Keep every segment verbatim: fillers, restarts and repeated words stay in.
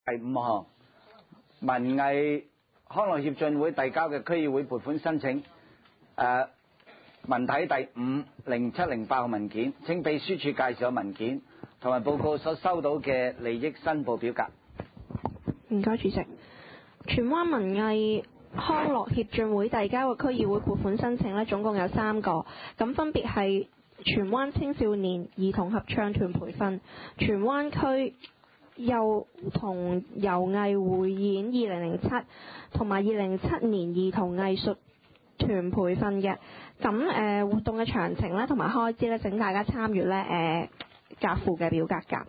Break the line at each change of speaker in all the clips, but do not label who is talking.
第五項，文藝康樂協進會遞交嘅區議會撥款申請，誒文體第五零七零八號文件，請秘書處介紹文件同埋報告所收到嘅利益申報表格。
唔該，主席。荃灣文藝康樂協進會遞交嘅區議會撥款申請呢，總共有三個，咁分別係荃灣青少年兒童合唱團培訓、荃灣區幼童遊藝匯演二零零七同埋二零零七年兒童藝術團培訓嘅。咁誒、呃、活動嘅詳情咧同埋開支咧，請大家參閱咧誒夾附嘅表格㗎。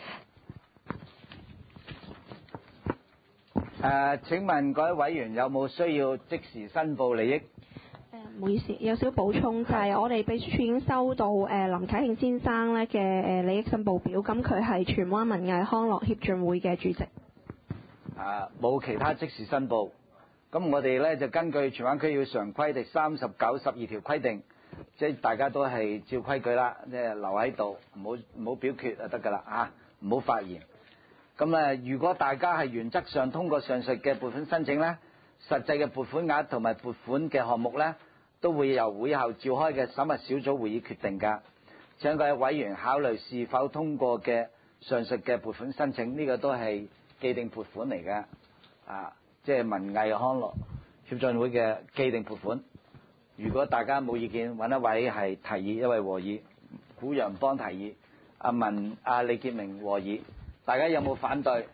誒、呃，請問各位委員有冇需要即時申報利益？
唔好意思，有少少補充，就係、是、我哋秘書處已經收到誒、呃、林啟慶先生咧嘅誒利益申報表，咁佢係荃灣文藝康樂協進會嘅主席。
啊，冇其他即時申報。咁我哋咧就根據荃灣區議會常規第三十九、十二條規定，即係大家都係照規矩啦，即係留喺度，唔好唔好表決就得㗎啦嚇，唔好發言。咁啊，如果大家係原則上通過上述嘅撥款申請咧，實際嘅撥款額同埋撥款嘅項目咧，都會由會後召開嘅審核小組會議決定㗎。請各位委員考慮是否通過嘅上述嘅撥款申請，呢個都係既定撥款嚟嘅，啊，即係文藝康樂協進會嘅既定撥款。如果大家冇意見，揾一位係提議，一位和議，古陽邦提議，阿文阿李傑明和議。大家有冇反對？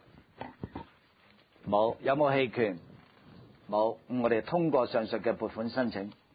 冇。有冇棄權？冇。咁我哋通過上述嘅撥款申請。